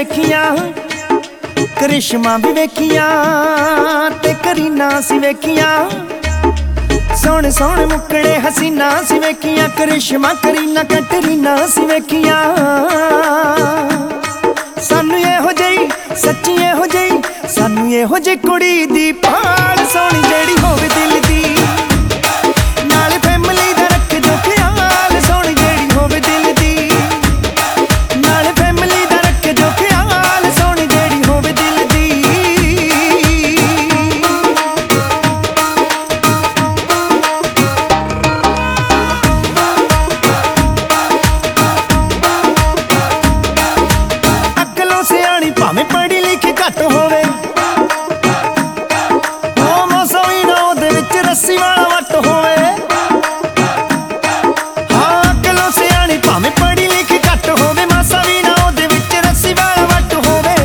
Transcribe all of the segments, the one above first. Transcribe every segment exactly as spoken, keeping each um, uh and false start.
वेखियां करिश्मा भी वेखियां ते करीना सी वेखियां सोहने सोहने मुकड़े हसीना सी वेखियां करिश्मा करीना कैटरीना सी वेखियां सानू इहो जेही सच्ची इहो जेही सानू इहो जेही कुड़ी दी भाल सोहनी जेड़ी होवे दिल दी नाल फैमिली दा रख जो ख्याल सोहनी जेड़ी होवे दिल दी नाल फैमिली दा रख जो ख्याल सोहनी जेड़ी होवे दिल दी अकलों सियाणी भावें पढ़ी लिखी घट होवे रस्सी वाला वट होवे हाँ अकलों सियाणी भावें पढ़ी लिखी घट होवे मासा भी ना ओदे विच रस्सी वाला वट होवे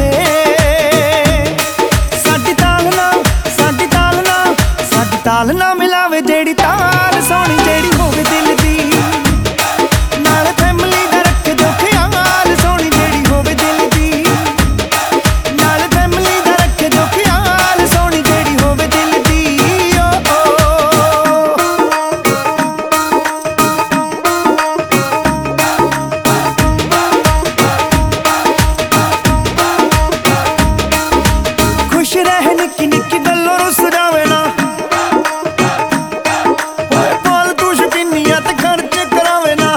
साडी ताल ना साडी ताल ना साडी ताल ना मिलावे जेड़ी ताल सोहनी जेड़ी होवे दिल दी नाल फैमिली दा रख जो ख्याल सोहनी जेड़ी होवे दिल दी नाल फैमिली दा रख जो ख्याल सोहनी जेड़ी होवे दिल दी खुश रह निक्की निक्की गल्लों रुस जावे ना ओए फालतू शकीनियां ते खर्च करावे ना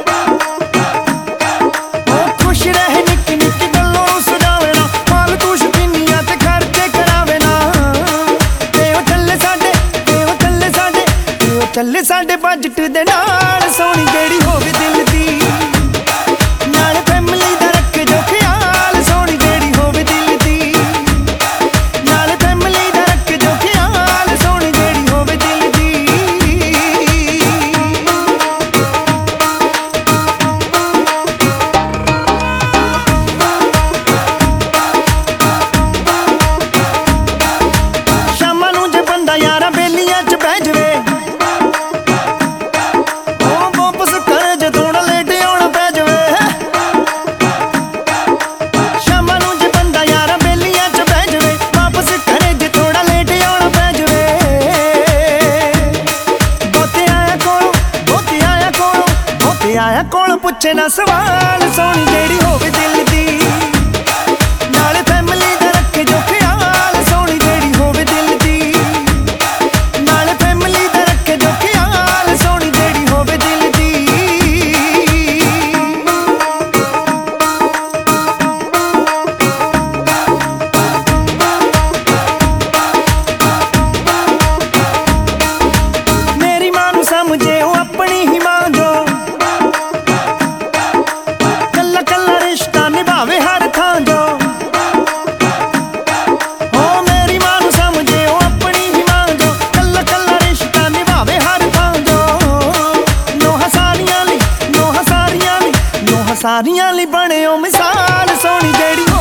ओ खुश रह निक्की निक्की गल्लों रुस जावे ना फालतू शकीनियां ते खर्च करावे ना ते ओ चले साडे ते ओ चले साडे ते ओ चले साडे बजट दे नाल सोहनी जेड़ी होवे दिल दी नाल फैमिली दा रख जो ख्याल सोहनी जेड़ी होवे दिल दी नाल फैमिली दा रख जो ख्याल सोहनी जेड़ी होवे दिल दी शामां नूं जे बंदा यारां बेलियां च बह जवे ओ वापस करे जे थोड़ा लेट आउणा पै जवे शामां नूं जे बंदा यारां बेलियां च बह जवे वापस करे जे थोड़ा लेट आउणा पै जवे बहुते आया कोल बहुते आया कोल बहुते आया कोल पुछे ना सवाल सोहनी जेड़ी होवे दिल दी नाल फैमिली दा रख जो ख्याल सोहनी जेड़ी होवे दिल दी नाल फैमिली दा रख जो ख्याल सोहनी जेड़ी होवे दिल दी मेरी मां नूं समझे ओ अपनी ही मां जो कल्ला कल्ला रिश्ता निभावे हर थां जो ओ मेरी मां नूं समझे ओ अपनी ही मां जो कल्ला कल्ला रिश्ता निभावे हर थां जो नोहां सारियां लई नोहां सारियां लई नोहां सारियां लई बने ओ मिसाल सोहनी जेड़ी